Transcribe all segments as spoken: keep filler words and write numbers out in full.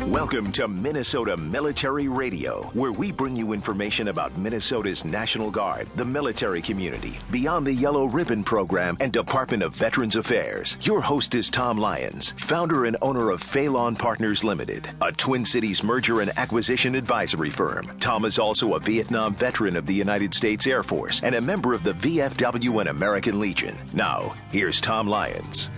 Welcome to Minnesota Military Radio, where we bring you information about Minnesota's National Guard, the military community, Beyond the Yellow Ribbon program, and Department of Veterans Affairs. Your host is Tom Lyons, founder and owner of Phelan Partners Limited, a Twin Cities merger and acquisition advisory firm. Tom is also a Vietnam veteran of the United States Air Force and a member of the V F W and American Legion. Now, here's Tom Lyons.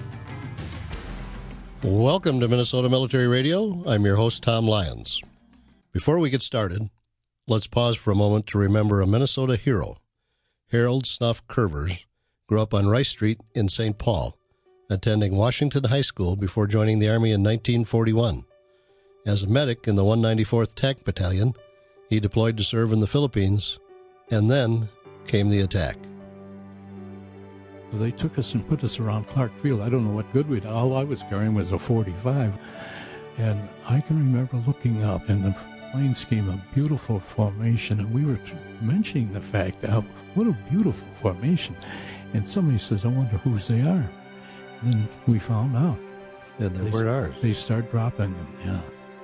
Welcome to Minnesota Military Radio. I'm your host, Tom Lyons. Before we get started, let's pause for a moment to remember a Minnesota hero. Harold Snuff Curvers grew up on Rice Street in Saint Paul, attending Washington High School before joining the Army in nineteen forty-one. As a medic in the one ninety-fourth Tank Battalion, he deployed to serve in the Philippines, and then came the attack. They took us and put us around Clark Field. I don't know what good we did. All I was carrying was a forty-five. And I can remember looking up, and the planes came a beautiful formation, and we were mentioning the fact of what a beautiful formation. And somebody says, I wonder whose they are. And then we found out. And they weren't ours. They start dropping them, yeah.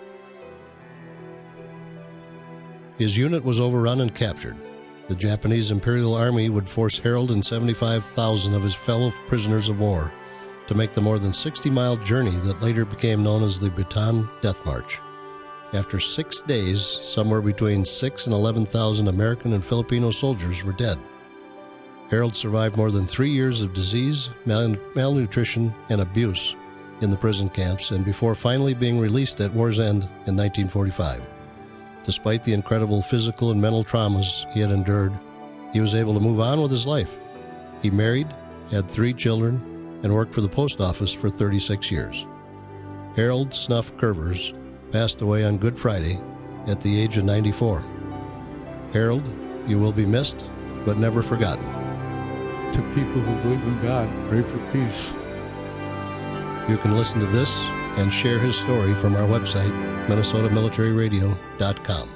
His unit was overrun and captured. The Japanese Imperial Army would force Harold and seventy-five thousand of his fellow prisoners of war to make the more than sixty-mile journey that later became known as the Bataan Death March. After six days, somewhere between six and eleven thousand American and Filipino soldiers were dead. Harold survived more than three years of disease, mal- malnutrition, and abuse in the prison camps, and before finally being released at war's end in nineteen forty-five. Despite the incredible physical and mental traumas he had endured, he was able to move on with his life. He married, had three children, and worked for the post office for thirty-six years. Harold Snuff Curvers passed away on Good Friday at the age of ninety-four. Harold, you will be missed, but never forgotten. To people who believe in God, pray for peace. You can listen to this and share his story from our website, Minnesota Military Radio dot com.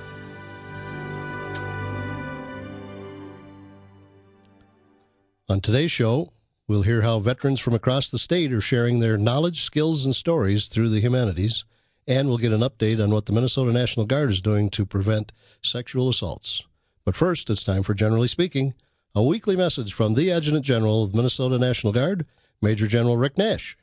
On today's show, we'll hear how veterans from across the state are sharing their knowledge, skills, and stories through the humanities, and we'll get an update on what the Minnesota National Guard is doing to prevent sexual assaults. But first, it's time for Generally Speaking, a weekly message from the Adjutant General of the Minnesota National Guard, Major General Rick Nash.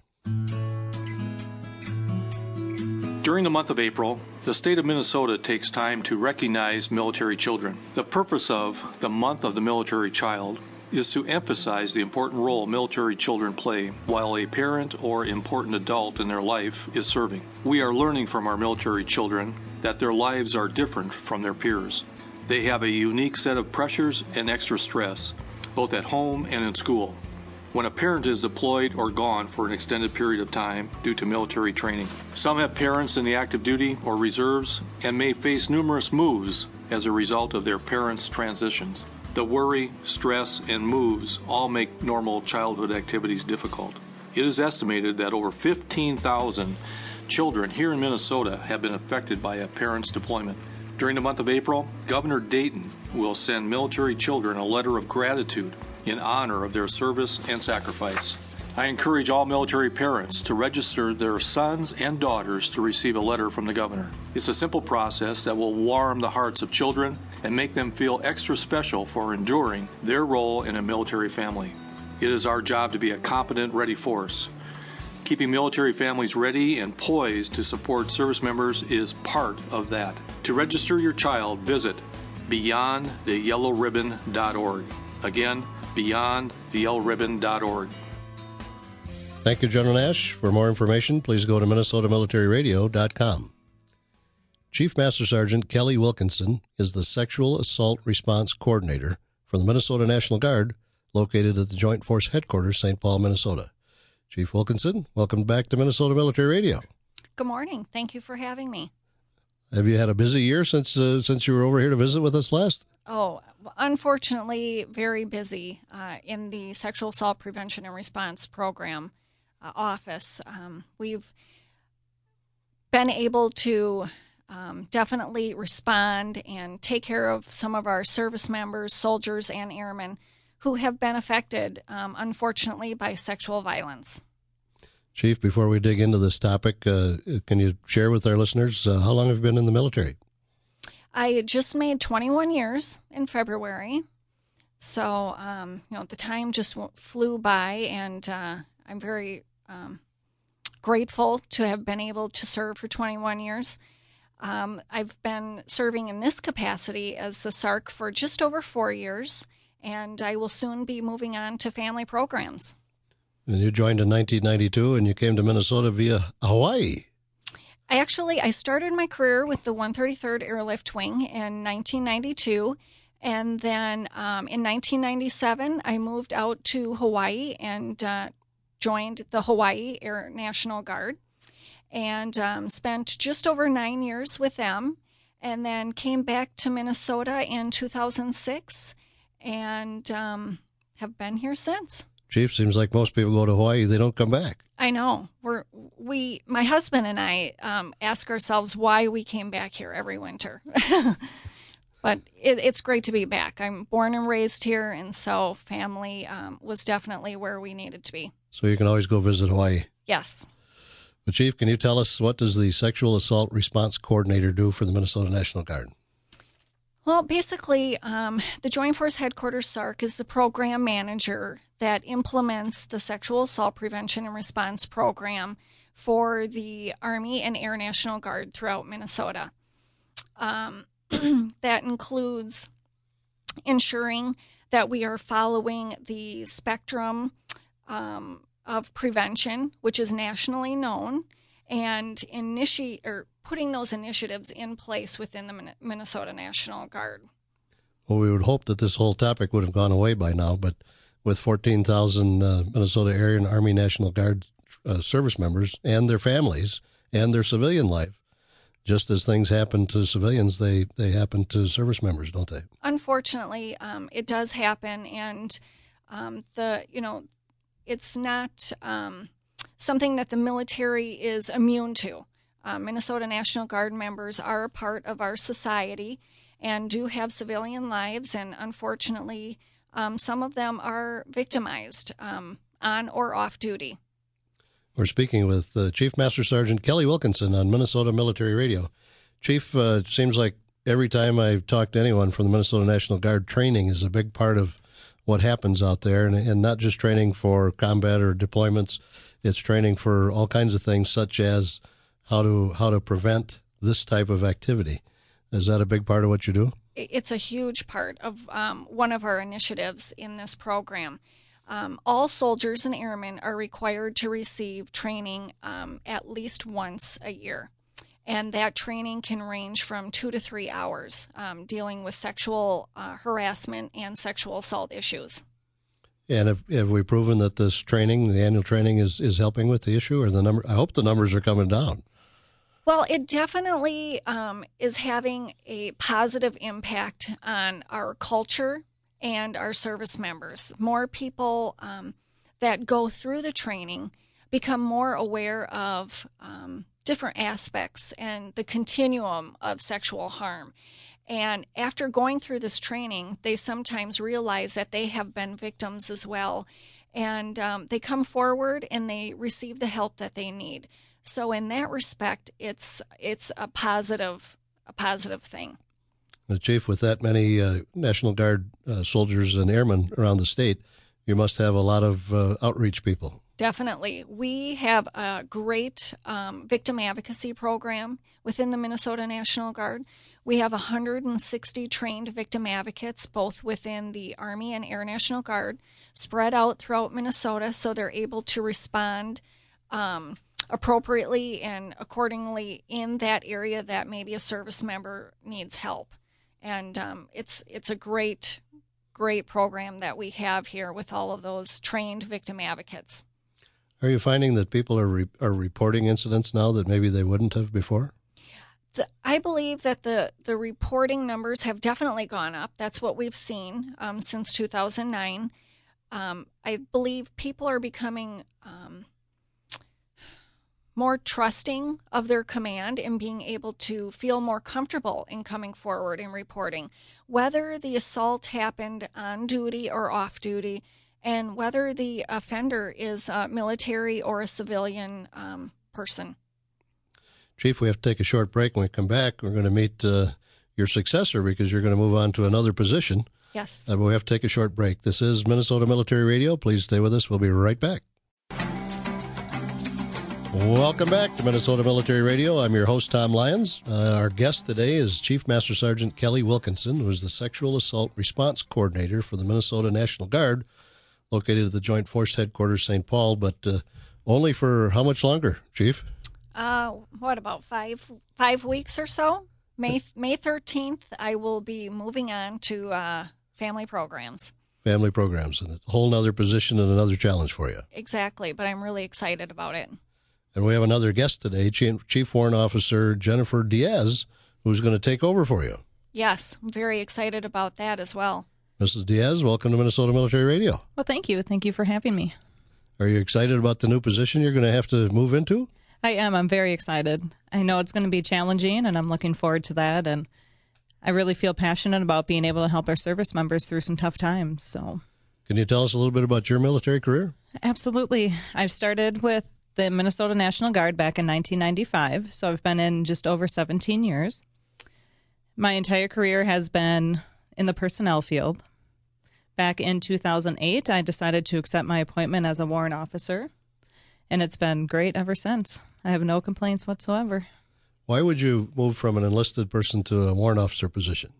During the month of April, the state of Minnesota takes time to recognize military children. The purpose of the Month of the Military Child is to emphasize the important role military children play while a parent or important adult in their life is serving. We are learning from our military children that their lives are different from their peers. They have a unique set of pressures and extra stress, both at home and in school, when a parent is deployed or gone for an extended period of time due to military training. Some have parents in the active duty or reserves and may face numerous moves as a result of their parents' transitions. The worry, stress, and moves all make normal childhood activities difficult. It is estimated that over fifteen thousand children here in Minnesota have been affected by a parent's deployment. During the month of April, Governor Dayton will send military children a letter of gratitude in honor of their service and sacrifice. I encourage all military parents to register their sons and daughters to receive a letter from the governor. It's a simple process that will warm the hearts of children and make them feel extra special for enduring their role in a military family. It is our job to be a competent, ready force. Keeping military families ready and poised to support service members is part of that. To register your child, visit beyond the yellow ribbon dot org. Again, beyond the yellow ribbon dot org. Thank you, General Nash. For more information, please go to Minnesota Military Radio dot com. Chief Master Sergeant Kelly Wilkinson is the Sexual Assault Response Coordinator for the Minnesota National Guard, located at the Joint Force Headquarters, Saint Paul, Minnesota. Chief Wilkinson, welcome back to Minnesota Military Radio. Good morning. Thank you for having me. Have you had a busy year since uh, since you were over here to visit with us last? Oh, unfortunately, very busy uh, in the Sexual Assault Prevention and Response Program uh, office. Um, we've been able to um, definitely respond and take care of some of our service members, soldiers, and airmen who have been affected, um, unfortunately, by sexual violence. Chief, before we dig into this topic, uh, can you share with our listeners uh, how long have you been in the military? I just made twenty-one years in February. So, um, you know, the time just flew by, and uh, I'm very um, grateful to have been able to serve for twenty-one years. Um, I've been serving in this capacity as the S A R C for just over four years, and I will soon be moving on to family programs. And you joined in nineteen ninety-two, and you came to Minnesota via Hawaii. I actually, I started my career with the one thirty-third Airlift Wing in nineteen ninety-two, and then um, in nineteen ninety-seven, I moved out to Hawaii and uh, joined the Hawaii Air National Guard, and um, spent just over nine years with them, and then came back to Minnesota in two thousand six, and um, have been here since. Chief, seems like most people go to Hawaii, they don't come back. I know. We're we my husband and I um, ask ourselves why we came back here every winter. But it, it's great to be back. I'm born and raised here, and so family um, was definitely where we needed to be. So you can always go visit Hawaii. Yes. But Chief, can you tell us, what does the Sexual Assault Response Coordinator do for the Minnesota National Guard? Well, basically, um, the Joint Force Headquarters S A R C is the program manager that implements the Sexual Assault Prevention and Response Program for the Army and Air National Guard throughout Minnesota. Um, that includes ensuring that we are following the spectrum um, of prevention, which is nationally known, and initiate or putting those initiatives in place within the Minnesota National Guard. Well, we would hope that this whole topic would have gone away by now, but with fourteen thousand uh, Minnesota Air and Army National Guard uh, service members and their families and their civilian life, just as things happen to civilians, they, they happen to service members, don't they? Unfortunately, um, it does happen, and um, the you know, it's not um, something that the military is immune to. Uh, Minnesota National Guard members are a part of our society and do have civilian lives, and unfortunately, um, some of them are victimized um, on or off duty. We're speaking with uh, Chief Master Sergeant Kelly Wilkinson on Minnesota Military Radio. Chief, uh, it seems like every time I talk to anyone from the Minnesota National Guard, training is a big part of what happens out there, and, and not just training for combat or deployments. It's training for all kinds of things, such as how to how to prevent this type of activity. Is that a big part of what you do? It's a huge part of um, one of our initiatives in this program. Um, all soldiers and airmen are required to receive training um, at least once a year. And that training can range from two to three hours, um, dealing with sexual uh, harassment and sexual assault issues. And have, have we proven that this training, the annual training, is, is helping with the issue, or the number? I hope the numbers are coming down. Well, it definitely um, is having a positive impact on our culture and our service members. More people um, that go through the training become more aware of um, different aspects and the continuum of sexual harm. And after going through this training, they sometimes realize that they have been victims as well. And um, they come forward and they receive the help that they need. So in that respect, it's it's a positive a positive thing. The Chief, with that many uh, National Guard uh, soldiers and airmen around the state, you must have a lot of uh, outreach people. Definitely. We have a great um, victim advocacy program within the Minnesota National Guard. We have one hundred sixty trained victim advocates, both within the Army and Air National Guard, spread out throughout Minnesota, so they're able to respond um, appropriately and accordingly in that area that maybe a service member needs help. And um, it's it's a great, great program that we have here with all of those trained victim advocates. Are you finding that people are re- are reporting incidents now that maybe they wouldn't have before? The, I believe that the, the reporting numbers have definitely gone up. That's what we've seen um, since two thousand nine. Um, I believe people are becoming um, more trusting of their command and being able to feel more comfortable in coming forward and reporting. Whether the assault happened on duty or off duty, and whether the offender is a military or a civilian um, person. Chief, we have to take a short break. When we come back, we're going to meet uh, your successor because you're going to move on to another position. Yes. Uh, but we have to take a short break. This is Minnesota Military Radio. Please stay with us. We'll be right back. Welcome back to Minnesota Military Radio. I'm your host, Tom Lyons. Uh, our guest today is Chief Master Sergeant Kelly Wilkinson, who is the Sexual Assault Response Coordinator for the Minnesota National Guard, located at the Joint Force Headquarters, Saint Paul, but uh, only for how much longer, Chief? Uh, what, about five five weeks or so? May May thirteenth, I will be moving on to uh, family programs. Family programs, and a whole other position and another challenge for you. Exactly, but I'm really excited about it. And we have another guest today, Chief Warrant Officer Jennifer Diaz, who's going to take over for you. Yes, I'm very excited about that as well. Missus Diaz, welcome to Minnesota Military Radio. Well, thank you. Thank you for having me. Are you excited about the new position you're going to have to move into? I am. I'm very excited. I know it's going to be challenging, and I'm looking forward to that. And I really feel passionate about being able to help our service members through some tough times. So, can you tell us a little bit about your military career? Absolutely. I've started with the Minnesota National Guard back in nineteen ninety-five, so I've been in just over seventeen years. My entire career has been in the personnel field. Back in two thousand eight, I decided to accept my appointment as a warrant officer, and it's been great ever since. I have no complaints whatsoever. Why would you move from an enlisted person to a warrant officer position?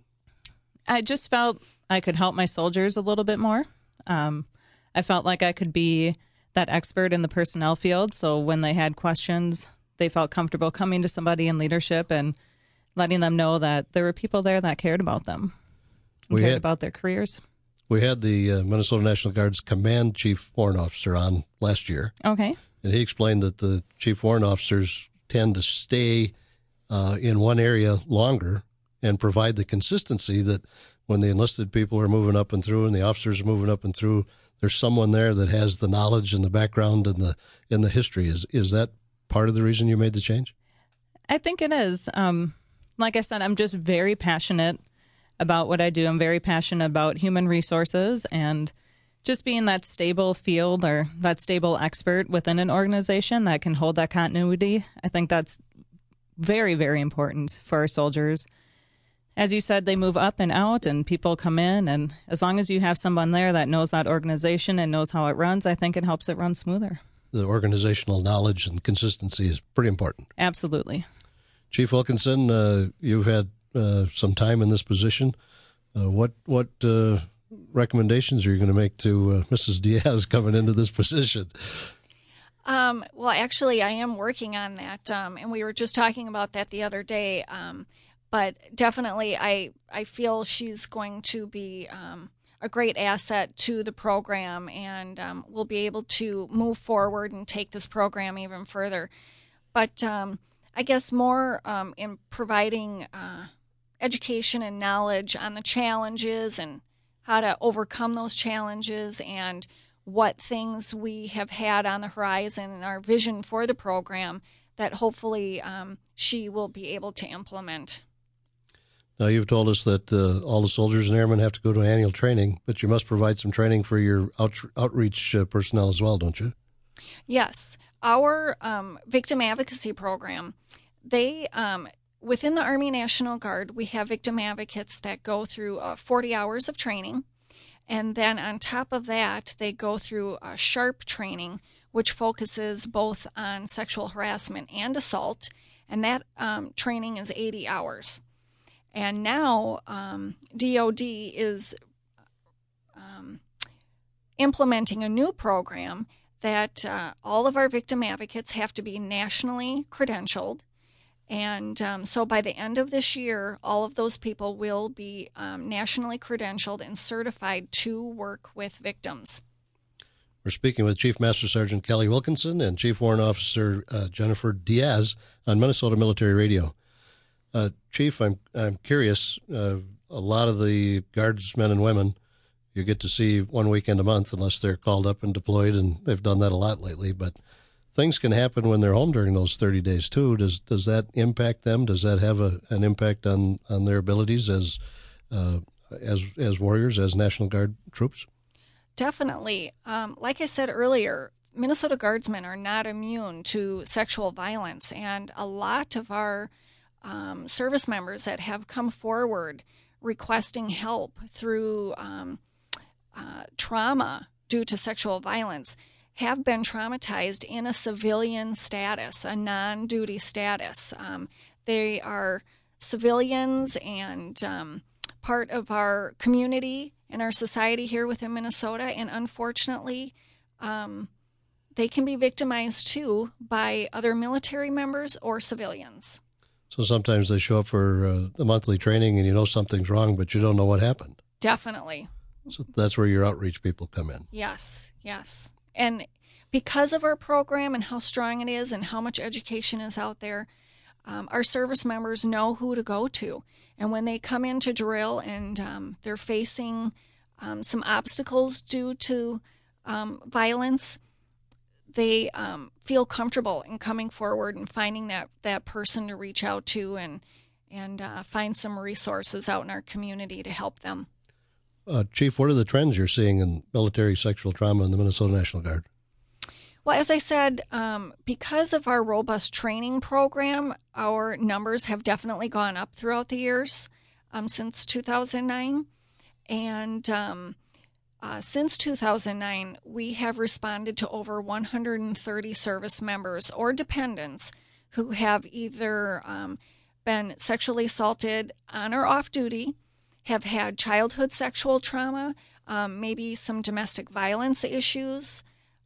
I just felt I could help my soldiers a little bit more. Um, I felt like I could be that expert in the personnel field, so when they had questions, they felt comfortable coming to somebody in leadership and letting them know that there were people there that cared about them, and we cared had, about their careers. We had the uh, Minnesota National Guard's Command Chief Warrant Officer on last year. Okay. And he explained that the Chief Warrant Officers tend to stay uh, in one area longer and provide the consistency that when the enlisted people are moving up and through and the officers are moving up and through, there's someone there that has the knowledge and the background and the and the history. Is is that part of the reason you made the change? I think it is. Um, like I said, I'm just very passionate about what I do. I'm very passionate about human resources and just being that stable field or that stable expert within an organization that can hold that continuity. I think that's very, very important for our soldiers. As you said, they move up and out and people come in, and as long as you have someone there that knows that organization and knows how it runs, I think it helps it run smoother. The organizational knowledge and consistency is pretty important. Absolutely. Chief Wilkinson, uh, you've had uh, some time in this position. Uh, what what uh, recommendations are you going to make to uh, Missus Diaz coming into this position? Um, well, actually, I am working on that, um, and we were just talking about that the other day. Um, But definitely, I I feel she's going to be um, a great asset to the program, and um, we'll be able to move forward and take this program even further. But um, I guess more um, in providing uh, education and knowledge on the challenges and how to overcome those challenges and what things we have had on the horizon and our vision for the program that hopefully um, she will be able to implement. Now, you've told us that uh, all the soldiers and airmen have to go to annual training, but you must provide some training for your out- outreach uh, personnel as well, don't you? Yes. Our um, victim advocacy program, they, um, within the Army National Guard, we have victim advocates that go through uh, forty hours of training. And then on top of that, they go through uh, SHARP training, which focuses both on sexual harassment and assault. And that um, training is eighty hours. And now um, D O D is um, implementing a new program that uh, all of our victim advocates have to be nationally credentialed. And um, so by the end of this year, all of those people will be um, nationally credentialed and certified to work with victims. We're speaking with Chief Master Sergeant Kelly Wilkinson and Chief Warrant Officer uh, Jennifer Diaz on Minnesota Military Radio. Uh, Chief, I'm I'm curious. Uh, a lot of the guardsmen and women you get to see one weekend a month, unless they're called up and deployed, and they've done that a lot lately. But things can happen when they're home during those thirty days too. Does does that impact them? Does that have a, an impact on, on their abilities as uh, as as warriors, as National Guard troops? Definitely. Um, like I said earlier, Minnesota Guardsmen are not immune to sexual violence, and a lot of our um, service members that have come forward requesting help through um, uh, trauma due to sexual violence have been traumatized in a civilian status, a non-duty status. Um, they are civilians and um, part of our community and our society here within Minnesota, and unfortunately, um, they can be victimized too by other military members or civilians. So sometimes they show up for uh, the monthly training and you know something's wrong, but you don't know what happened. Definitely. So that's where your outreach people come in. Yes, yes. And because of our program and how strong it is and how much education is out there, um, our service members know who to go to. And when they come into drill and um, they're facing um, some obstacles due to um, violence, they um, feel comfortable in coming forward and finding that, that person to reach out to and, and uh, find some resources out in our community to help them. Uh, Chief, what are the trends you're seeing in military sexual trauma in the Minnesota National Guard? Well, as I said, um, because of our robust training program, our numbers have definitely gone up throughout the years um, since two thousand nine. And um, uh, since two thousand nine, we have responded to over one hundred thirty service members or dependents who have either um, been sexually assaulted on or off duty, have had childhood sexual trauma, um, maybe some domestic violence issues.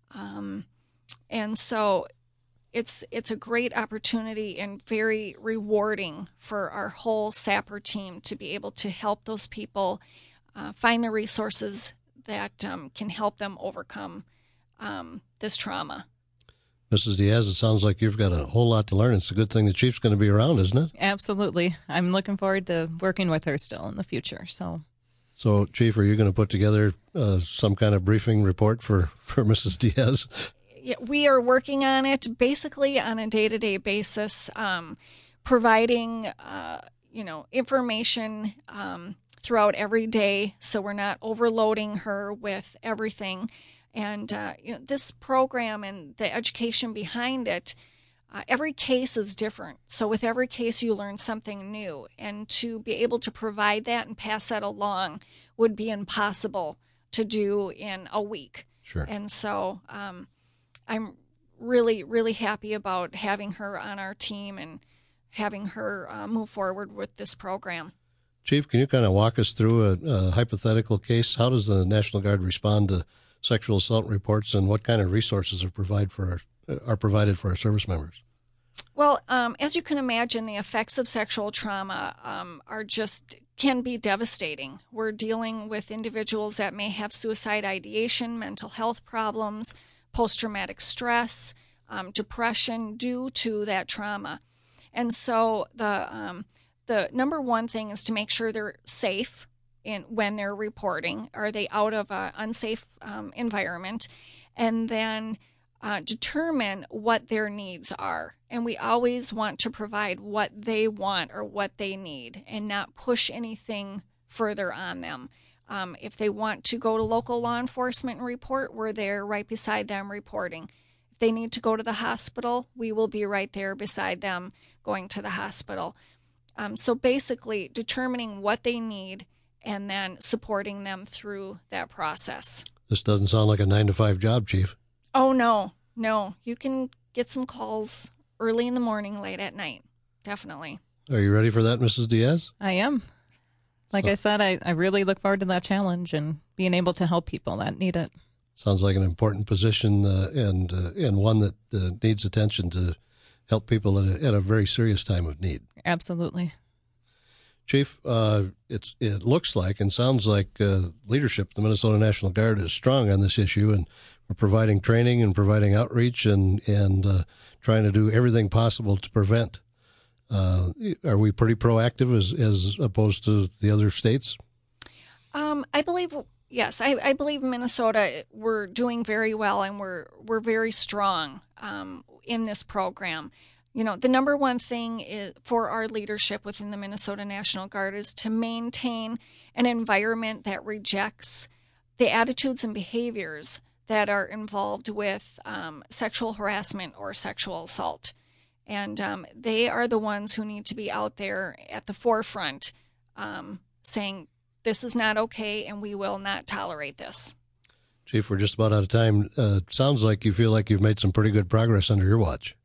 Um, and so it's it's a great opportunity and very rewarding for our whole SAPR team to be able to help those people uh, find the resources that um, can help them overcome um, this trauma. Missus Diaz, it sounds like you've got a whole lot to learn. It's a good thing the Chief's going to be around, isn't it? Absolutely. I'm looking forward to working with her still in the future. So, so Chief, are you going to put together uh, some kind of briefing report for, for Missus Diaz? Yeah, we are working on it basically on a day-to-day basis, um, providing, uh, you know, information um, throughout every day so we're not overloading her with everything. And uh, you know, this program and the education behind it, uh, every case is different. So with every case, you learn something new. And to be able to provide that and pass that along would be impossible to do in a week. Sure. And so um, I'm really, really happy about having her on our team and having her uh, move forward with this program. Chief, can you kind of walk us through a, a hypothetical case? How does the National Guard respond to sexual assault reports, and what kind of resources are provide for our, are provided for our service members? Well, um, as you can imagine, the effects of sexual trauma um, are just can be devastating. We're dealing with individuals that may have suicide ideation, mental health problems, post-traumatic stress, um, depression due to that trauma. And so the um, the number one thing is to make sure they're safe in when they're reporting. Are they out of an unsafe um, environment? And then uh, determine what their needs are. And we always want to provide what they want or what they need and not push anything further on them. Um, if they want to go to local law enforcement and report, we're there right beside them reporting. If they need to go to the hospital, we will be right there beside them going to the hospital. Um, so basically determining what they need and then supporting them through that process. This doesn't sound like a nine to five job, Chief. Oh, no, no. You can get some calls early in the morning, late at night. Definitely. Are you ready for that, Missus Diaz? I am. Like so, I said, I, I really look forward to that challenge and being able to help people that need it. Sounds like an important position uh, and uh, and one that uh, needs attention to help people at a, at a very serious time of need. Absolutely. Chief, uh, it's it looks like and sounds like uh, leadership of the Minnesota National Guard is strong on this issue, and we're providing training and providing outreach and and uh, trying to do everything possible to prevent. Uh, are we pretty proactive as as opposed to the other states? Um, I believe yes. I, I believe Minnesota we're doing very well, and we're we're very strong um, in this program. You know, the number one thing is, for our leadership within the Minnesota National Guard is to maintain an environment that rejects the attitudes and behaviors that are involved with um, sexual harassment or sexual assault. And um, they are the ones who need to be out there at the forefront um, saying, this is not okay and we will not tolerate this. Chief, we're just about out of time. Uh, sounds like you feel like you've made some pretty good progress under your watch.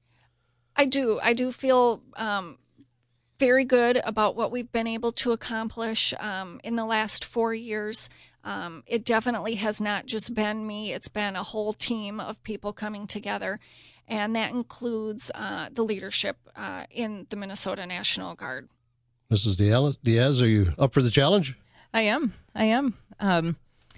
I do. I do feel um, very good about what we've been able to accomplish um, in the last four years. Um, it definitely has not just been me. It's been a whole team of people coming together, and that includes uh, the leadership uh, in the Minnesota National Guard. Missus Diaz, are you up for the challenge? I am. I am. Um,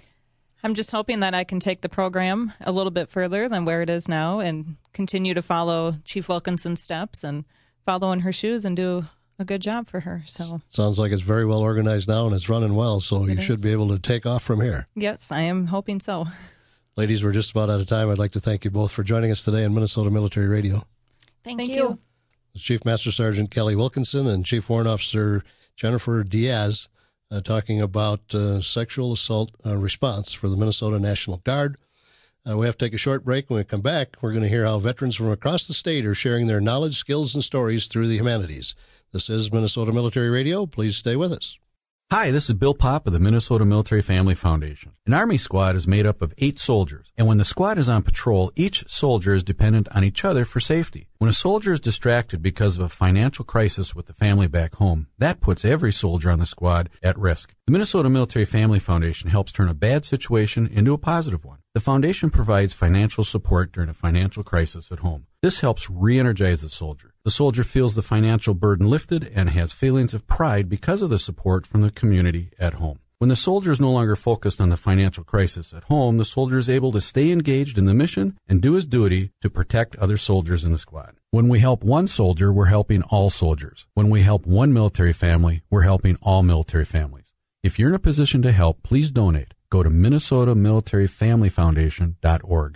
I'm just hoping that I can take the program a little bit further than where it is now and continue to follow Chief Wilkinson's steps and follow in her shoes and do a good job for her. So sounds like it's very well organized now and it's running well, so you should be able to take off from here. Yes, I am hoping so. Ladies, we're just about out of time. I'd like to thank you both for joining us today on Minnesota Military Radio. Thank, Thank you. you. Chief Master Sergeant Kelly Wilkinson and Chief Warrant Officer Jennifer Diaz uh, talking about uh, sexual assault uh, response for the Minnesota National Guard. Uh, we have to take a short break. When we come back, we're going to hear how veterans from across the state are sharing their knowledge, skills, and stories through the humanities. This is Minnesota Military Radio. Please stay with us. Hi, this is Bill Popp of the Minnesota Military Family Foundation. An Army squad is made up of eight soldiers, and when the squad is on patrol, each soldier is dependent on each other for safety. When a soldier is distracted because of a financial crisis with the family back home, that puts every soldier on the squad at risk. The Minnesota Military Family Foundation helps turn a bad situation into a positive one. The foundation provides financial support during a financial crisis at home. This helps re-energize the soldier. The soldier feels the financial burden lifted and has feelings of pride because of the support from the community at home. When the soldier is no longer focused on the financial crisis at home, the soldier is able to stay engaged in the mission and do his duty to protect other soldiers in the squad. When we help one soldier, we're helping all soldiers. When we help one military family, we're helping all military families. If you're in a position to help, please donate. Go to Minnesota Military Family Foundation dot org.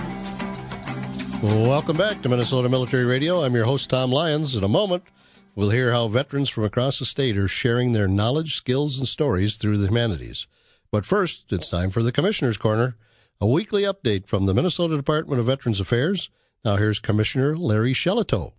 Welcome back to Minnesota Military Radio. I'm your host, Tom Lyons. In a moment, we'll hear how veterans from across the state are sharing their knowledge, skills, and stories through the humanities. But first, it's time for the Commissioner's Corner, a weekly update from the Minnesota Department of Veterans Affairs. Now here's Commissioner Larry Shelito.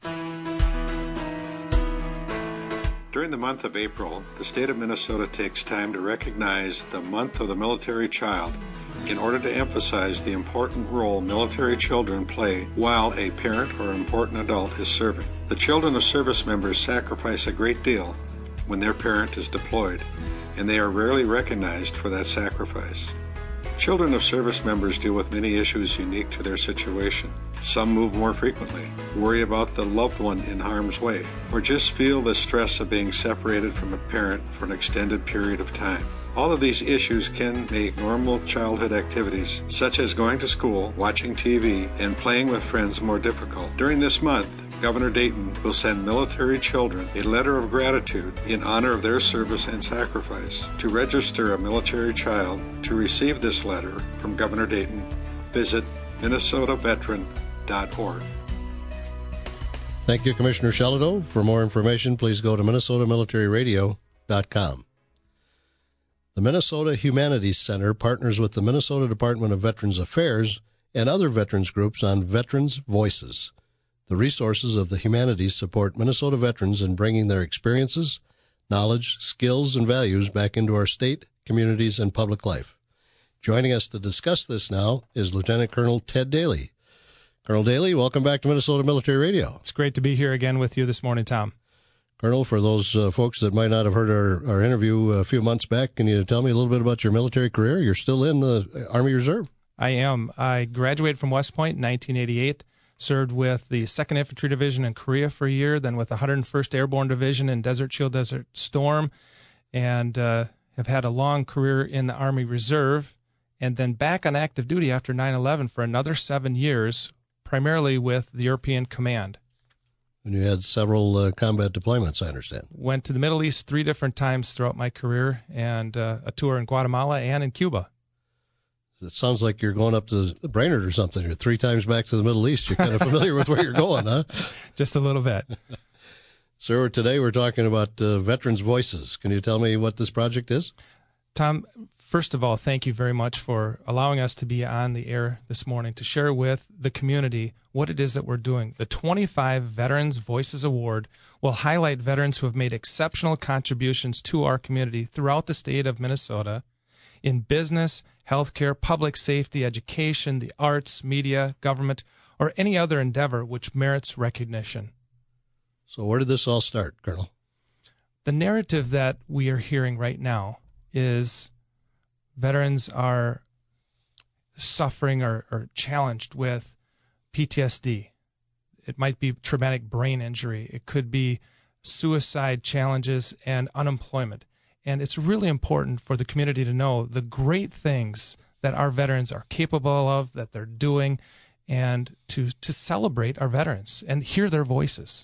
During the month of April, the state of Minnesota takes time to recognize the Month of the Military Child in order to emphasize the important role military children play while a parent or important adult is serving. The children of service members sacrifice a great deal when their parent is deployed, and they are rarely recognized for that sacrifice. Children of service members deal with many issues unique to their situation. Some move more frequently, worry about the loved one in harm's way, or just feel the stress of being separated from a parent for an extended period of time. All of these issues can make normal childhood activities, such as going to school, watching T V, and playing with friends more difficult. During this month, Governor Dayton will send military children a letter of gratitude in honor of their service and sacrifice. To register a military child to receive this letter from Governor Dayton, visit Minnesota Veteran dot org. Thank you, Commissioner Shelito. For more information, please go to Minnesota Military Radio dot com. The Minnesota Humanities Center partners with the Minnesota Department of Veterans Affairs and other veterans groups on Veterans Voices. The resources of the humanities support Minnesota veterans in bringing their experiences, knowledge, skills, and values back into our state, communities, and public life. Joining us to discuss this now is Lieutenant Colonel Ted Daly. Colonel Daly, welcome back to Minnesota Military Radio. It's great to be here again with you this morning, Tom. Colonel, for those uh, folks that might not have heard our, our interview a few months back, can you tell me a little bit about your military career? You're still in the Army Reserve. I am. I graduated from West Point in nineteen eighty-eight, served with the second Infantry Division in Korea for a year, then with the one hundred first Airborne Division in Desert Shield, Desert Storm, and uh, have had a long career in the Army Reserve, and then back on active duty after nine eleven for another seven years, primarily with the European Command. And you had several uh, combat deployments, I understand. Went to the Middle East three different times throughout my career, and uh, a tour in Guatemala and in Cuba. It sounds like you're going up to Brainerd or something. You're three times back to the Middle East. You're kind of familiar with where you're going, huh? Just a little bit. Sir, today we're talking about uh, Veterans Voices. Can you tell me what this project is? Tom, First of all, thank you very much for allowing us to be on the air this morning to share with the community what it is that we're doing. The twenty-five Veterans Voices Award will highlight veterans who have made exceptional contributions to our community throughout the state of Minnesota in business, healthcare, public safety, education, the arts, media, government, or any other endeavor which merits recognition. So where did this all start, Colonel? The narrative that we are hearing right now is veterans are suffering or, or challenged with P T S D. It might be traumatic brain injury. It could be suicide challenges and unemployment. And it's really important for the community to know the great things that our veterans are capable of, that they're doing, and to, to celebrate our veterans and hear their voices.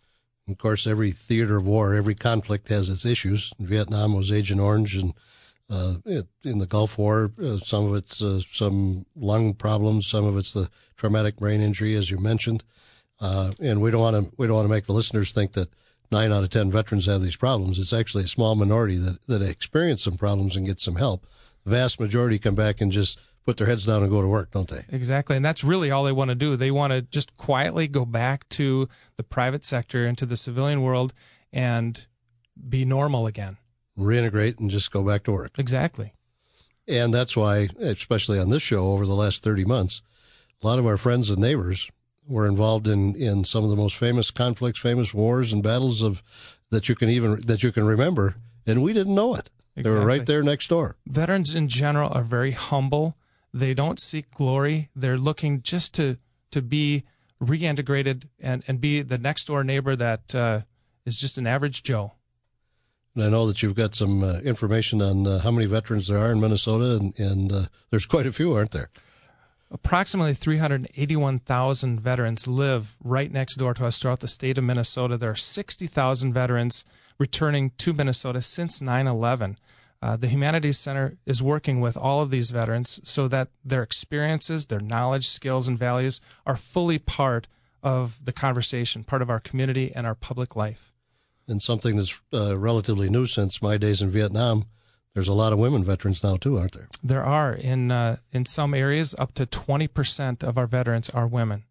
Of course, every theater of war, every conflict has its issues. Vietnam was Agent Orange, and uh, it, in the Gulf War, uh, some of it's uh, some lung problems, some of it's the traumatic brain injury, as you mentioned. Uh, and we don't want to we don't want to make the listeners think that nine out of ten veterans have these problems. It's actually a small minority that that experience some problems and get some help. The vast majority come back and just put their heads down and go to work, don't they? Exactly. And that's really all they want to do. They want to just quietly go back to the private sector, into the civilian world, and be normal again. Reintegrate and just go back to work. Exactly. And that's why, especially on this show over the last thirty months, a lot of our friends and neighbors were involved in, in some of the most famous conflicts, famous wars and battles of that you can even that you can remember, and we didn't know it. Exactly. They were right there next door. Veterans in general are very humble. They don't seek glory. They're looking just to to be reintegrated and, and be the next door neighbor that uh, is just an average Joe. And I know that you've got some uh, information on uh, how many veterans there are in Minnesota, and, and uh, there's quite a few, aren't there? Approximately three hundred eighty-one thousand veterans live right next door to us throughout the state of Minnesota. There are sixty thousand veterans returning to Minnesota since nine eleven. Uh, the Humanities Center is working with all of these veterans so that their experiences, their knowledge, skills, and values are fully part of the conversation, part of our community and our public life. And something that's uh, relatively new since my days in Vietnam, there's a lot of women veterans now too, aren't there? There are. In uh, in some areas, up to twenty percent of our veterans are women.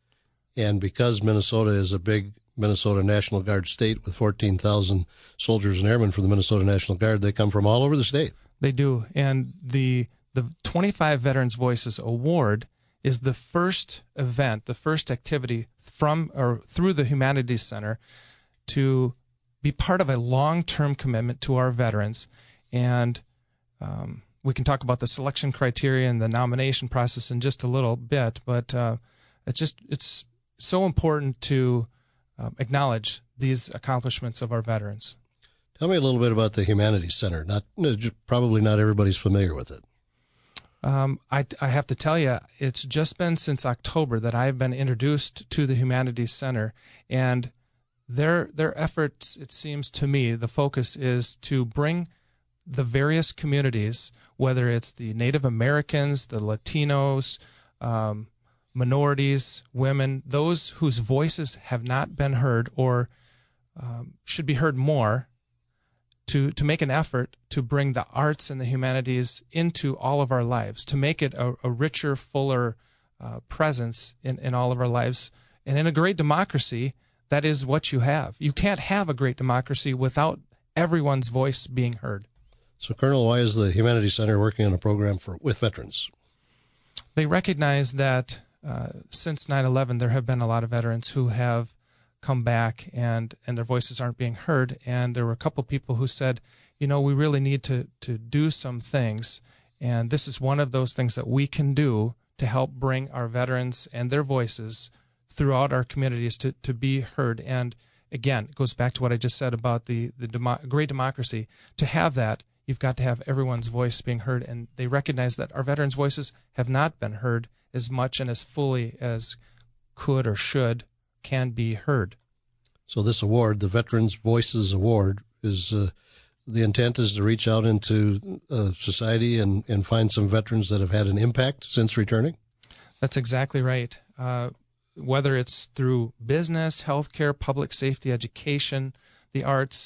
And because Minnesota is a big Minnesota National Guard state with fourteen thousand soldiers and airmen from the Minnesota National Guard, they come from all over the state. They do. And the the twenty-five Veterans Voices Award is the first event, the first activity from or through the Humanities Center to be part of a long-term commitment to our veterans. And um, we can talk about the selection criteria and the nomination process in just a little bit, but uh, it's just it's so important to um, acknowledge these accomplishments of our veterans. Tell me a little bit about the Humanities Center. Not probably not everybody's familiar with it. Um, I, I have to tell you, it's just been since October that I've been introduced to the Humanities Center, and their their efforts, it seems to me, the focus is to bring the various communities, whether it's the Native Americans, the Latinos, um, minorities, women, those whose voices have not been heard or um, should be heard more, to, to make an effort to bring the arts and the humanities into all of our lives, to make it a, a richer, fuller uh, presence in, in all of our lives. And in a great democracy, that is what you have. You can't have a great democracy without everyone's voice being heard. So, Colonel, why is the Humanities Center working on a program for with veterans? They recognize that uh, since nine eleven, there have been a lot of veterans who have come back and, and their voices aren't being heard. And there were a couple people who said, you know, we really need to, to do some things. And this is one of those things that we can do to help bring our veterans and their voices throughout our communities to, to be heard. And again, it goes back to what I just said about the, the demo- great democracy. To have that, you've got to have everyone's voice being heard. And they recognize that our veterans' voices have not been heard as much and as fully as could or should can be heard. So this award, the Veterans Voices Award, is uh, the intent is to reach out into uh, society and, and find some veterans that have had an impact since returning? That's exactly right. Uh, whether it's through business, healthcare, public safety, education, the arts,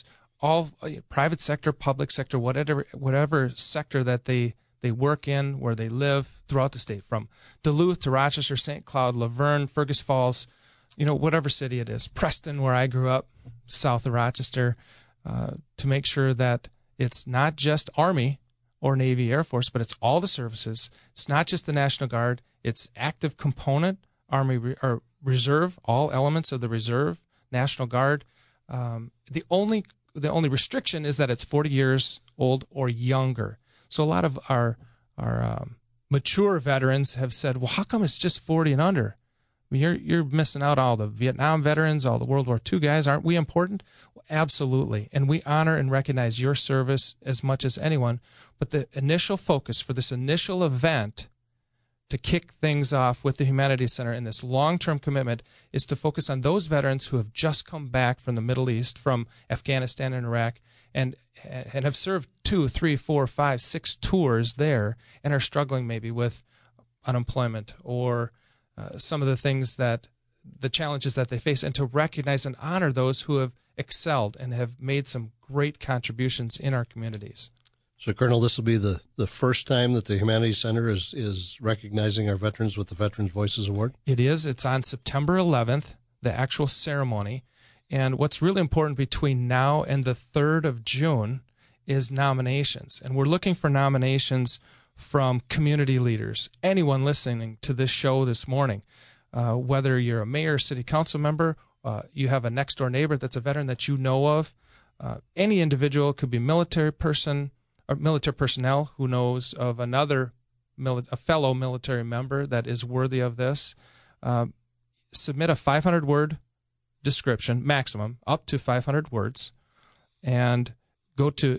all uh, private sector, public sector, whatever whatever sector that they they work in, where they live throughout the state, from Duluth to Rochester, Saint Cloud, Laverne, Fergus Falls, you know, whatever city it is, Preston, where I grew up, south of Rochester, uh, to make sure that it's not just Army or Navy, Air Force, but it's all the services. It's not just the National Guard. It's active component, Army re- or Reserve, all elements of the Reserve, National Guard. Um, the only the only restriction is that it's forty years old or younger. So a lot of our our um, mature veterans have said, "Well, how come it's just forty and under? I mean, you're you're missing out all the Vietnam veterans, all the World War Two guys. Aren't we important?" Well, absolutely, and we honor and recognize your service as much as anyone. But the initial focus for this initial event, to kick things off with the Humanities Center and this long-term commitment, is to focus on those veterans who have just come back from the Middle East, from Afghanistan and Iraq, and and have served two, three, four, five, six tours there, and are struggling maybe with unemployment or uh, some of the things that, the challenges that they face, and to recognize and honor those who have excelled and have made some great contributions in our communities. So, Colonel, this will be the, the first time that the Humanities Center is, is recognizing our veterans with the Veterans Voices Award? It is. It's on September eleventh, the actual ceremony. And what's really important between now and the third of June is nominations. And we're looking for nominations from community leaders, anyone listening to this show this morning, uh, whether you're a mayor, city council member, uh, you have a next-door neighbor that's a veteran that you know of, uh, any individual, could be military person, or military personnel who knows of another mili- a fellow military member that is worthy of this. Uh, submit a five hundred word description, maximum, up to five hundred words, and go to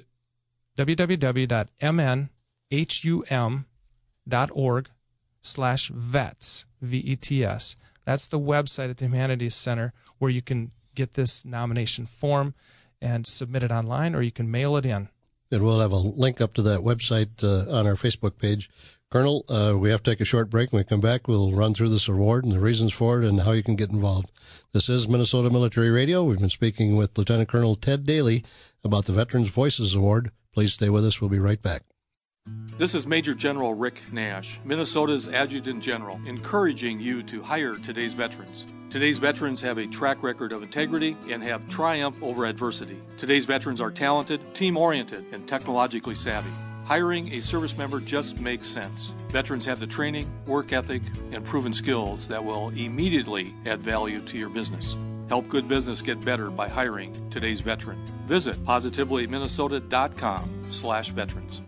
w w w dot m n h u m dot org slash vets, V E T S. That's the website at the Humanities Center where you can get this nomination form and submit it online, or you can mail it in. And we'll have a link up to that website uh, on our Facebook page. Colonel, uh, we have to take a short break. When we come back, we'll run through this award and the reasons for it and how you can get involved. This is Minnesota Military Radio. We've been speaking with Lieutenant Colonel Ted Daly about the Veterans Voices Award. Please stay with us. We'll be right back. This is Major General Rick Nash, Minnesota's Adjutant General, encouraging you to hire today's veterans. Today's veterans have a track record of integrity and have triumphed over adversity. Today's veterans are talented, team-oriented, and technologically savvy. Hiring a service member just makes sense. Veterans have the training, work ethic, and proven skills that will immediately add value to your business. Help good business get better by hiring today's veteran. Visit positively minnesota dot com slash veterans.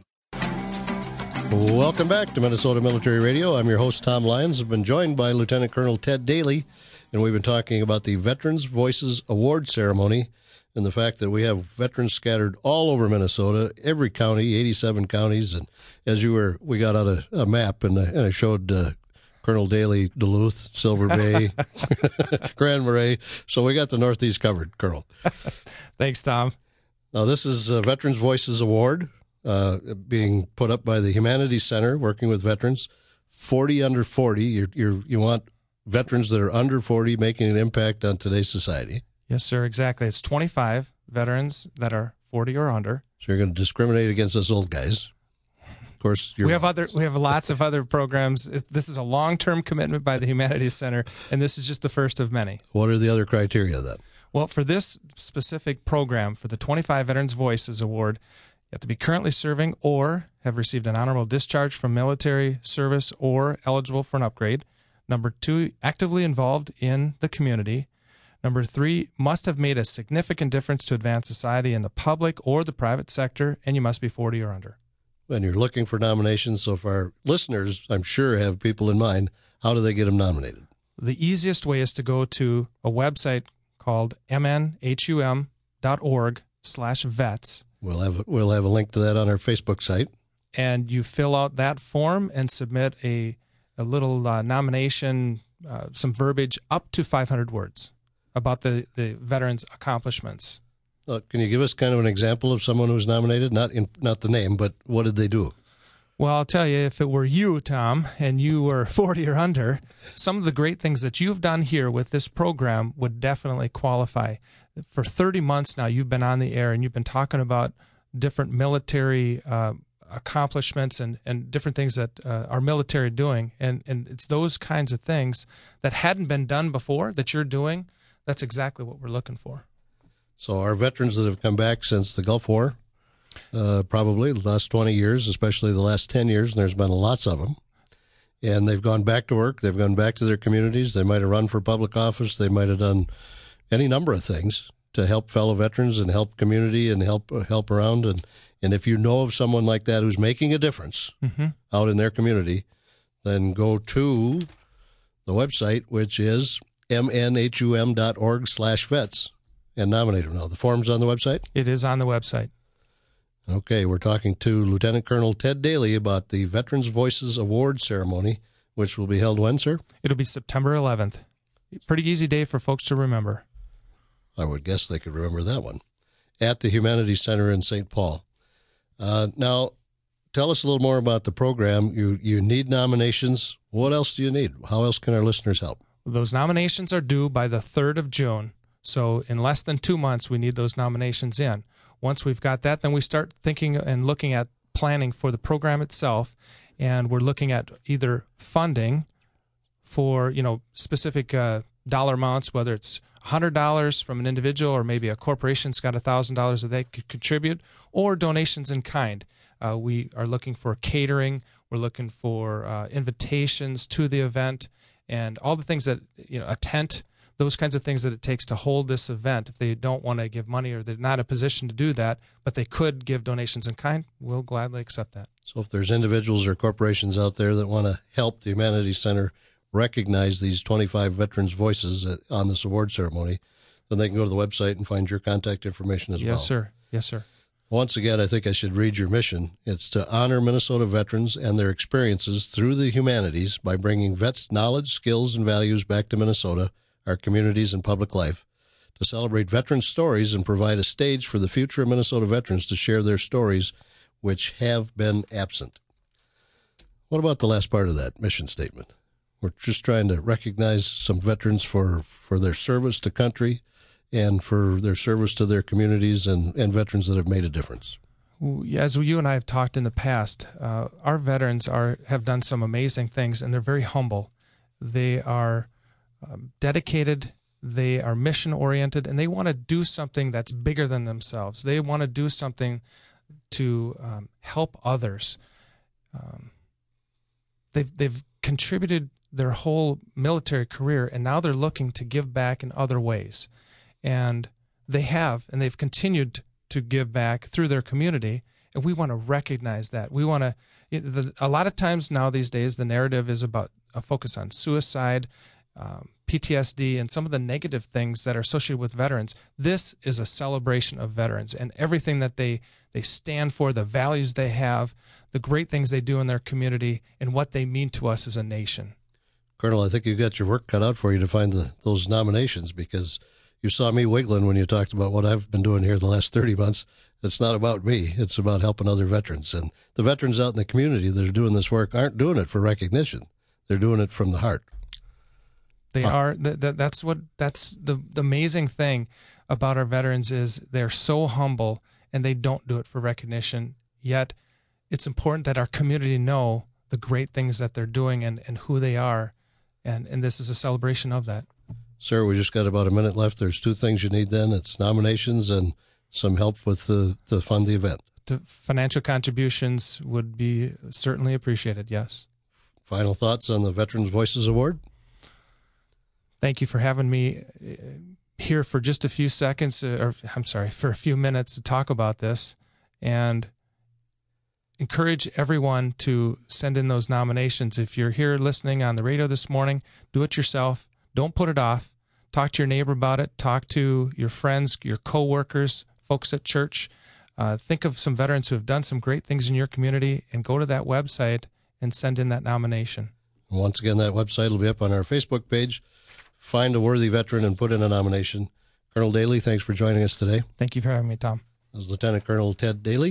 Welcome back to Minnesota Military Radio. I'm your host, Tom Lyons. I've been joined by Lieutenant Colonel Ted Daly, and we've been talking about the Veterans Voices Award Ceremony and the fact that we have veterans scattered all over Minnesota, every county, eighty-seven counties. And as you were, we got out a, a map, and I, and I showed uh, Colonel Daly, Duluth, Silver Bay, Grand Marais. So we got the Northeast covered, Colonel. Thanks, Tom. Now, this is a Veterans Voices Award uh, being put up by the Humanities Center, working with veterans. forty under forty, you're, you're, you want veterans that are under forty making an impact on today's society. Yes, sir, exactly. It's twenty-five veterans that are forty or under. So you're going to discriminate against us old guys. Of course, you're we have other. We have lots of other programs. This is a long-term commitment by the Humanities Center, and this is just the first of many. What are the other criteria then? Well, for this specific program, for the twenty-five Veterans Voices Award, you have to be currently serving or have received an honorable discharge from military service or eligible for an upgrade. Number two, actively involved in the community. Number three, must have made a significant difference to advance society in the public or the private sector, and you must be forty or under. And you're looking for nominations, so if our listeners, I'm sure, have people in mind, how do they get them nominated? The easiest way is to go to a website called m n h u m dot org slash vets. We'll have, we'll have a link to that on our Facebook site. And you fill out that form and submit a, a little uh, nomination, uh, some verbiage up to five hundred words about the, the veterans' accomplishments. Uh, can you give us kind of an example of someone who was nominated? Not in, not the name, but what did they do? Well, I'll tell you, if it were you, Tom, and you were forty or under, some of the great things that you've done here with this program would definitely qualify. For thirty months now, you've been on the air, and you've been talking about different military uh, accomplishments and, and different things that uh, our military are doing. And, and it's those kinds of things that hadn't been done before that you're doing. That's exactly what we're looking for. So our veterans that have come back since the Gulf War, uh, probably the last twenty years, especially the last ten years, and there's been lots of them, and they've gone back to work. They've gone back to their communities. They might have run for public office. They might have done any number of things to help fellow veterans and help community and help uh, help around. And, and if you know of someone like that who's making a difference mm-hmm. out in their community, then go to the website, which is m n h u m dot org slash vets, and nominate them. Now, the form's on the website? It is on the website. Okay, we're talking to Lieutenant Colonel Ted Daly about the Veterans Voices Award Ceremony, which will be held when, sir? It'll be September eleventh. Pretty easy day for folks to remember. I would guess they could remember that one. At the Humanities Center in Saint Paul. Uh, now, tell us a little more about the program. You you need nominations. What else do you need? How else can our listeners help? Those nominations are due by the third of June. So in less than two months, we need those nominations in. Once we've got that, then we start thinking and looking at planning for the program itself. And we're looking at either funding for, you know, specific uh, dollar amounts, whether it's one hundred dollars from an individual or maybe a corporation's got one thousand dollars that they could contribute, or donations in kind. Uh, we are looking for catering. We're looking for uh, invitations to the event and all the things that, you know, a tent, those kinds of things that it takes to hold this event. If they don't want to give money or they're not in a position to do that, but they could give donations in kind, we'll gladly accept that. So if there's individuals or corporations out there that want to help the Humanities Center recognize these twenty-five veterans' voices on this award ceremony, then they can go to the website and find your contact information as yes, well. Yes, sir. Yes, sir. Once again, I think I should read your mission. It's to honor Minnesota veterans and their experiences through the humanities by bringing vets' knowledge, skills, and values back to Minnesota, our communities, and public life, to celebrate veterans' stories and provide a stage for the future of Minnesota veterans to share their stories which have been absent. What about the last part of that mission statement? We're just trying to recognize some veterans for, for their service to country and for their service to their communities and, and veterans that have made a difference. As you and I have talked in the past, uh, our veterans are have done some amazing things, and they're very humble. They are um, dedicated, they are mission-oriented, and they want to do something that's bigger than themselves. They want to do something to um, help others. Um, they've they've contributed their whole military career, and now they're looking to give back in other ways. And they have, and they've continued to give back through their community, and we want to recognize that. We want to, the, a lot of times now these days, the narrative is about a focus on suicide, um, P T S D, and some of the negative things that are associated with veterans. This is a celebration of veterans and everything that they, they stand for, the values they have, the great things they do in their community, and what they mean to us as a nation. Colonel, I think you've got your work cut out for you to find the, those nominations, because you saw me wiggling when you talked about what I've been doing here the last thirty months. It's not about me. It's about helping other veterans. And the veterans out in the community that are doing this work aren't doing it for recognition. They're doing it from the heart. They huh. are. That, that, that's what. That's the, the amazing thing about our veterans is they're so humble, and they don't do it for recognition. Yet it's important that our community know the great things that they're doing and, and who they are. And, and this is a celebration of that. Sir, we just got about a minute left. There's two things you need then. It's nominations and some help with the, to fund the event. The financial contributions would be certainly appreciated, yes. Final thoughts on the Veterans Voices Award? Thank you for having me here for just a few seconds, or I'm sorry, for a few minutes to talk about this, and encourage everyone to send in those nominations. If you're here listening on the radio this morning, do it yourself. Don't put it off. Talk to your neighbor about it. Talk to your friends, your coworkers, folks at church. Uh, think of some veterans who have done some great things in your community, and go to that website and send in that nomination. Once again, that website will be up on our Facebook page. Find a worthy veteran and put in a nomination. Colonel Daly, thanks for joining us today. Thank you for having me, Tom. This is Lieutenant Colonel Ted Daly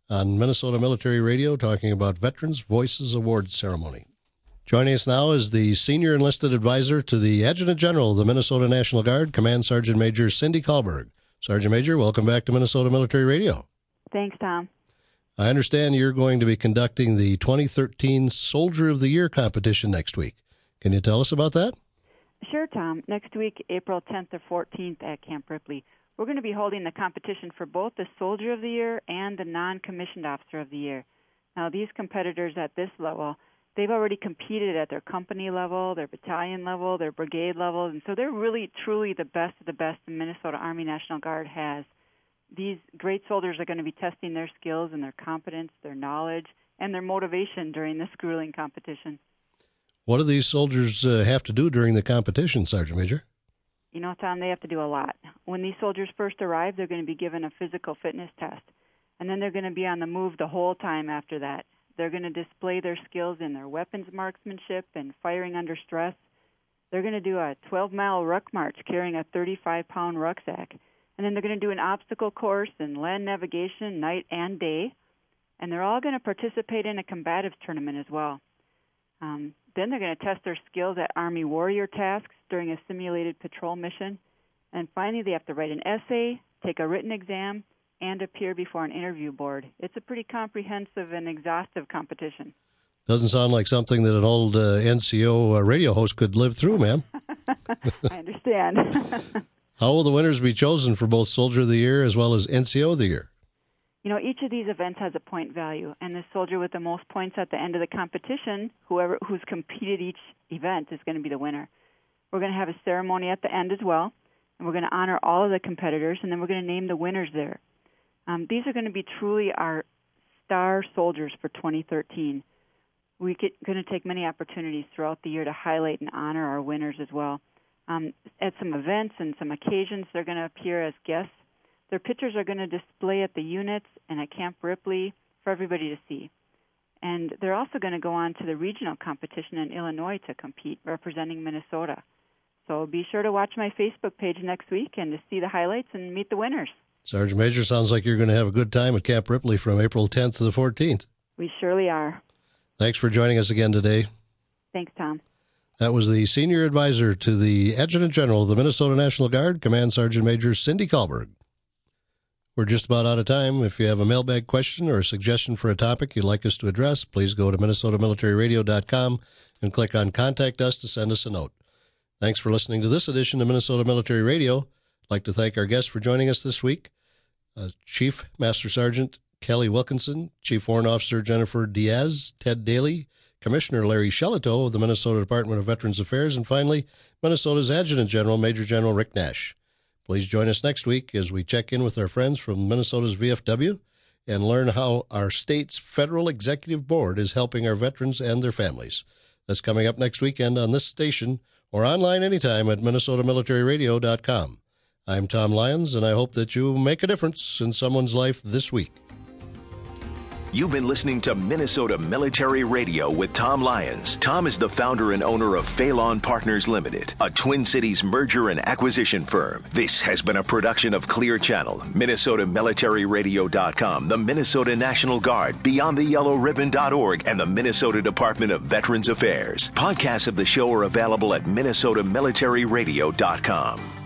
on Minnesota Military Radio, talking about Veterans Voices Award Ceremony. Joining us now is the Senior Enlisted Advisor to the Adjutant General of the Minnesota National Guard, Command Sergeant Major Cindy Kahlberg. Sergeant Major, welcome back to Minnesota Military Radio. Thanks, Tom. I understand you're going to be conducting the twenty thirteen Soldier of the Year competition next week. Can you tell us about that? Sure, Tom. Next week, April tenth or fourteenth at Camp Ripley, we're going to be holding the competition for both the Soldier of the Year and the Non-Commissioned Officer of the Year. Now, these competitors at this level, they've already competed at their company level, their battalion level, their brigade level, and so they're really, truly the best of the best the Minnesota Army National Guard has. These great soldiers are going to be testing their skills and their competence, their knowledge, and their motivation during this grueling competition. What do these soldiers uh, have to do during the competition, Sergeant Major? You know, Tom, they have to do a lot. When these soldiers first arrive, they're going to be given a physical fitness test, and then they're going to be on the move the whole time after that. They're going to display their skills in their weapons marksmanship and firing under stress. They're going to do a twelve-mile ruck march carrying a thirty-five pound rucksack. And then they're going to do an obstacle course in land navigation night and day. And they're all going to participate in a combatives tournament as well. Um, then they're going to test their skills at Army warrior tasks during a simulated patrol mission. And finally, they have to write an essay, take a written exam, and appear before an interview board. It's a pretty comprehensive and exhaustive competition. Doesn't sound like something that an old uh, N C O uh, radio host could live through, ma'am. I understand. How will the winners be chosen for both Soldier of the Year as well as N C O of the Year? You know, each of these events has a point value, and the soldier with the most points at the end of the competition, whoever who's competed each event, is going to be the winner. We're going to have a ceremony at the end as well, and we're going to honor all of the competitors, and then we're going to name the winners there. Um, these are going to be truly our star soldiers for twenty thirteen. We're going to take many opportunities throughout the year to highlight and honor our winners as well. Um, at some events and some occasions, they're going to appear as guests. Their pictures are going to display at the units and at Camp Ripley for everybody to see. And they're also going to go on to the regional competition in Illinois to compete, representing Minnesota. So be sure to watch my Facebook page next week and to see the highlights and meet the winners. Sergeant Major, sounds like you're going to have a good time at Camp Ripley from April tenth to the fourteenth. We surely are. Thanks for joining us again today. Thanks, Tom. That was the Senior Advisor to the Adjutant General of the Minnesota National Guard, Command Sergeant Major Cindy Kahlberg. We're just about out of time. If you have a mailbag question or a suggestion for a topic you'd like us to address, please go to Minnesota Military Radio dot com and click on Contact Us to send us a note. Thanks for listening to this edition of Minnesota Military Radio. I'd like to thank our guests for joining us this week. Uh, Chief Master Sergeant Kelly Wilkinson, Chief Warrant Officer Jennifer Diaz, Ted Daly, Commissioner Larry Shelito of the Minnesota Department of Veterans Affairs, and finally, Minnesota's Adjutant General, Major General Rick Nash. Please join us next week as we check in with our friends from Minnesota's V F W and learn how our state's federal executive board is helping our veterans and their families. That's coming up next weekend on this station or online anytime at Minnesota Military Radio dot com. I'm Tom Lyons, and I hope that you make a difference in someone's life this week. You've been listening to Minnesota Military Radio with Tom Lyons. Tom is the founder and owner of Phelan Partners Limited, a Twin Cities merger and acquisition firm. This has been a production of Clear Channel, Minnesota Military Radio dot com, the Minnesota National Guard, Beyond the Yellow Ribbon dot org, and the Minnesota Department of Veterans Affairs. Podcasts of the show are available at Minnesota Military Radio dot com.